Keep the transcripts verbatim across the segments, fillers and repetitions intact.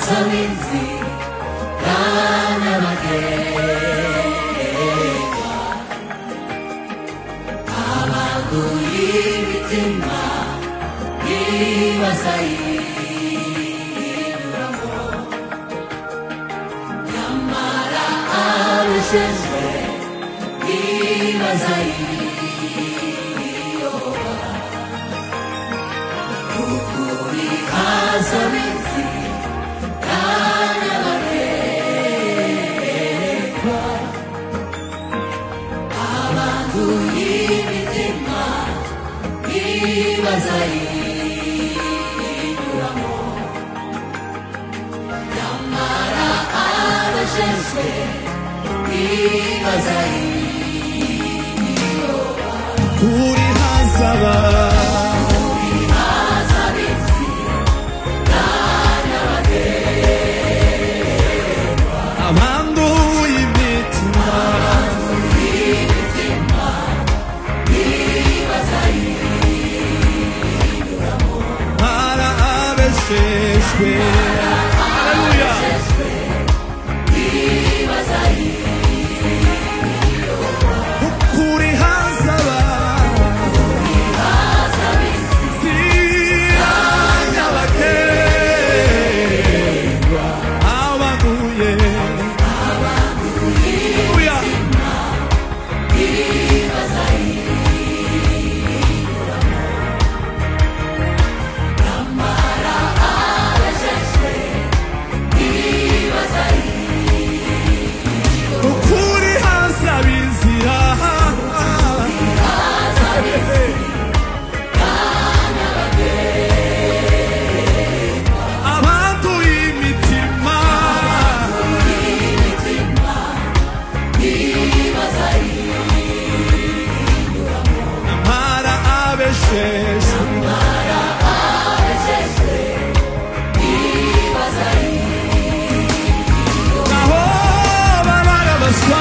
Hazaminzi Ranabagega Abaguyibitima Ibazayiramo Yamara Arishezwe Ibazayiroma Ukuri Hazaminzi Ranabagega Abaguyibitima Ibazayiramo Yamara Arishezwe Ibazayiroma Kuri hazaba Kuri Hazaminzi Ranabagega Amanduye imitima Abaguyibitima Ibazayiramo Mara abesheshwe Haleluya Kuri hazaba Siranyabagega Abanduye Haleluya Ukuri hazaba inzira Abanduye imitima Mara abesheshwe Naho babarabaswa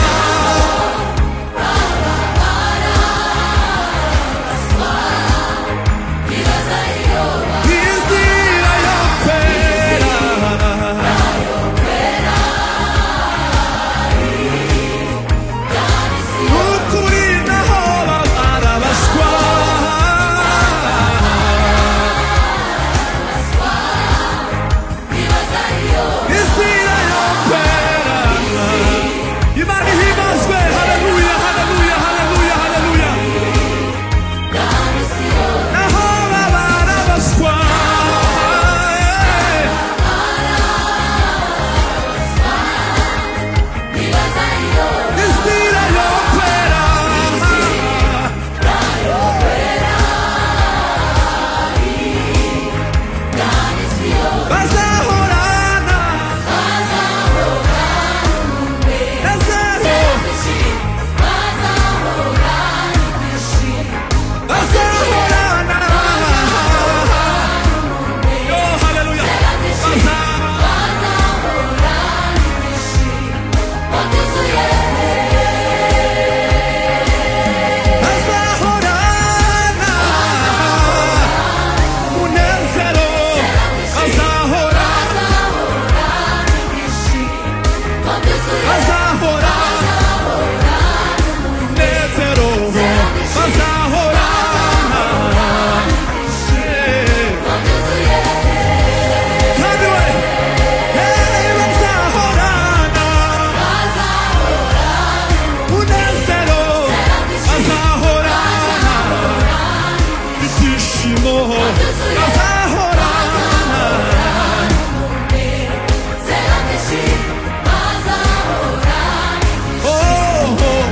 Inzira yo kwera Ukuri naho babarabaswa Inzira yo kwera Imana ihimazwe Haleluya Haleluya Haleluya Haleluya Naho babarabaswa Inzira yo kwera Bazahorana Nazaro Bazahorana Yo haleluya Bazahorana Munezero Bazahorana Bazahorana Munezero Bazahorana Kandi we Hey bazahorana Munezero Bazahorana Ibyishimo Bazahorana Oh, oh,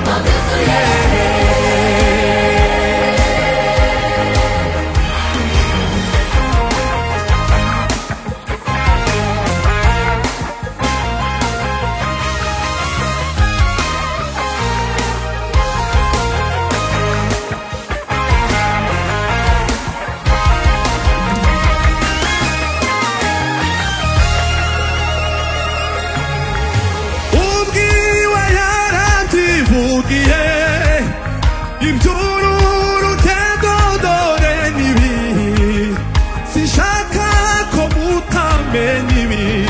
ubwiwe yarandivugiye iby'uru rugendo dore nibi sinshaka ko mutamenya ibi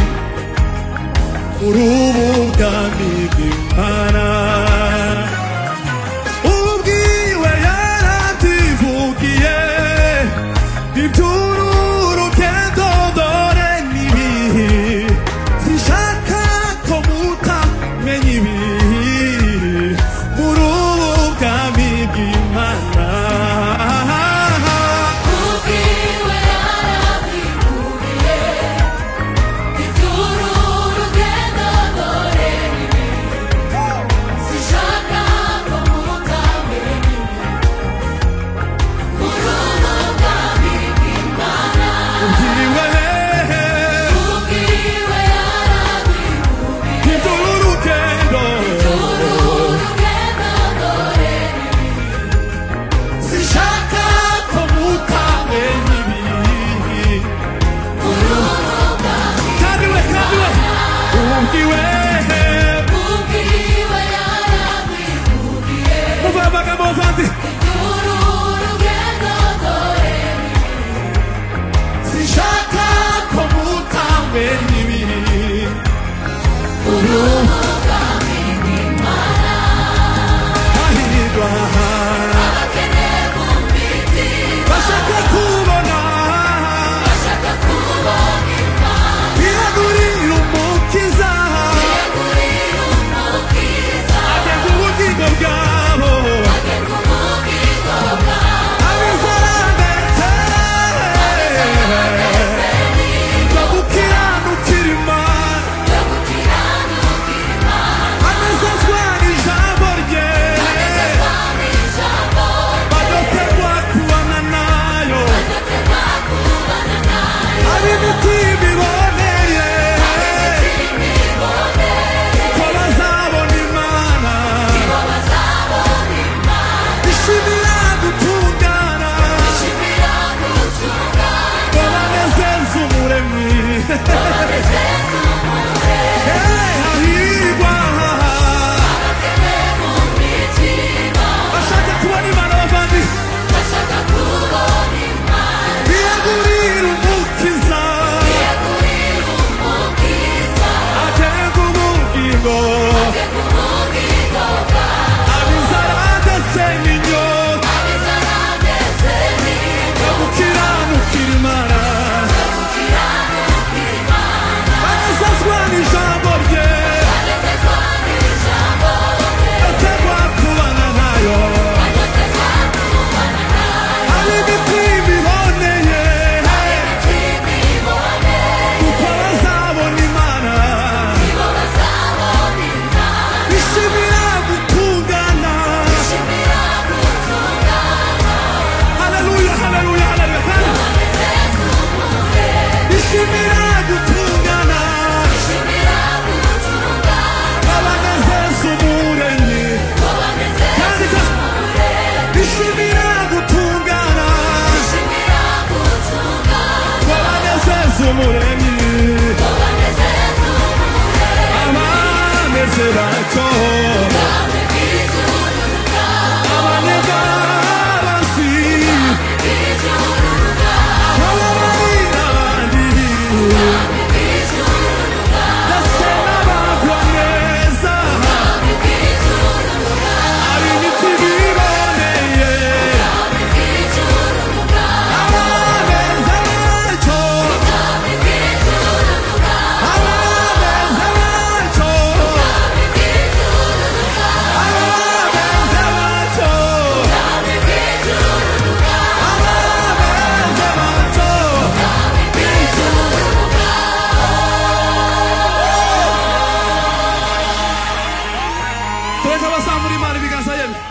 무릎감이 많아 ubwiwe yarabyivugiye iby'urugendo dore n'ibihe sinshaka ko mutamenya ibihe muri ubu bwami bw'Imana Tuweka basamuri Imana ibiganza yemwe